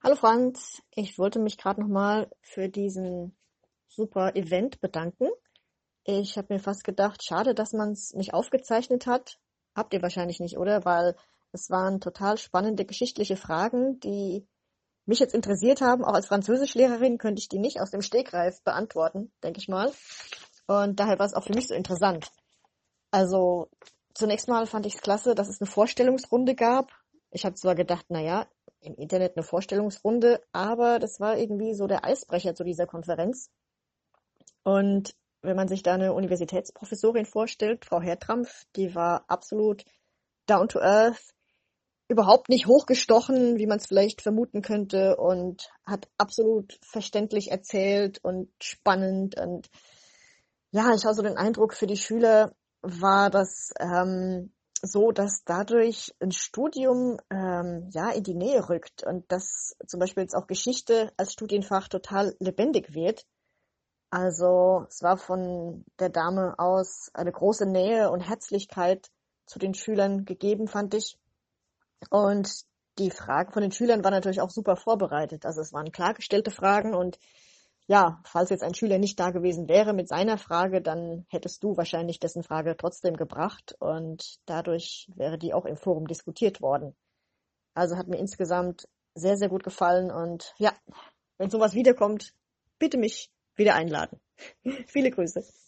Hallo Franz, ich wollte mich gerade nochmal für diesen super Event bedanken. Ich habe mir fast gedacht, schade, dass man es nicht aufgezeichnet hat. Habt ihr wahrscheinlich nicht, oder? Weil es waren total spannende geschichtliche Fragen, die mich jetzt interessiert haben. Auch als Französischlehrerin könnte ich die nicht aus dem Stegreif beantworten, denke ich mal. Und daher war es auch für mich so interessant. Also zunächst mal fand ich es klasse, dass es eine Vorstellungsrunde gab. Ich habe zwar gedacht, naja, im Internet eine Vorstellungsrunde, aber das war irgendwie so der Eisbrecher zu dieser Konferenz. Und wenn man sich da eine Universitätsprofessorin vorstellt, Frau Hertrampf, die war absolut down to earth, überhaupt nicht hochgestochen, wie man es vielleicht vermuten könnte, und hat absolut verständlich erzählt und spannend. Und ja, ich habe so den Eindruck, für die Schüler war das so, dass dadurch ein Studium ja in die Nähe rückt und dass zum Beispiel jetzt auch Geschichte als Studienfach total lebendig wird. Also es war von der Dame aus eine große Nähe und Herzlichkeit zu den Schülern gegeben, fand ich. Und die Fragen von den Schülern waren natürlich auch super vorbereitet. Also es waren klargestellte Fragen und ja, falls jetzt ein Schüler nicht da gewesen wäre mit seiner Frage, dann hättest du wahrscheinlich dessen Frage trotzdem gebracht und dadurch wäre die auch im Forum diskutiert worden. Also hat mir insgesamt sehr, sehr gut gefallen und ja, wenn sowas wiederkommt, bitte mich wieder einladen. Viele Grüße.